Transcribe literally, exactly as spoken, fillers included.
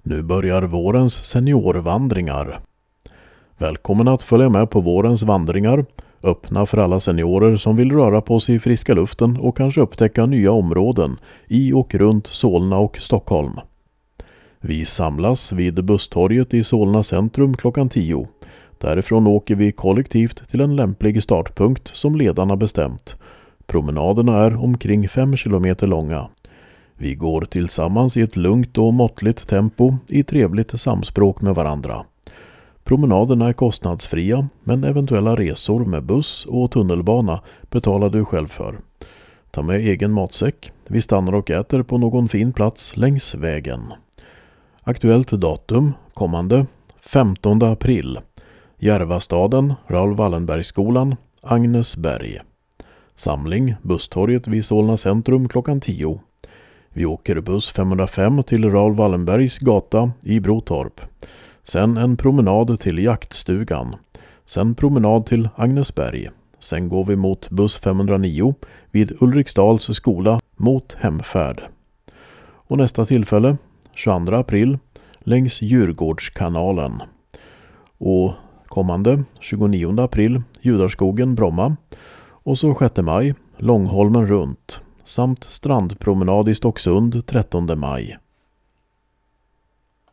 Nu börjar vårens seniorvandringar. Välkommen att följa med på vårens vandringar, öppna för alla seniorer som vill röra på sig i friska luften och kanske upptäcka nya områden i och runt Solna och Stockholm. Vi samlas vid busstorget i Solna centrum klockan tio. Därifrån åker vi kollektivt till en lämplig startpunkt som ledarna bestämt. Promenaderna är omkring fem kilometer långa. Vi går tillsammans i ett lugnt och måttligt tempo i trevligt samspråk med varandra. Promenaderna är kostnadsfria, men eventuella resor med buss och tunnelbana betalar du själv för. Ta med egen matsäck. Vi stannar och äter på någon fin plats längs vägen. Aktuellt datum kommande femtonde april. Järvastaden, Raoul Wallenbergsskolan, Agnesberg. Samling busstorget vid Solna centrum klockan tio. Vi åker buss femhundrafem till Raoul Wallenbergs gata i Brotorp. Sen en promenad till jaktstugan. Sen promenad till Agnesberg. Sen går vi mot buss femhundranio vid Ulriksdals skola mot hemfärd. Och nästa tillfälle, tjugoandra april, längs Djurgårdskanalen. Och kommande tjugonionde april, Judarskogen, Bromma. Och så sjätte maj, Långholmen runt. Samt strandpromenad i Stocksund trettonde maj.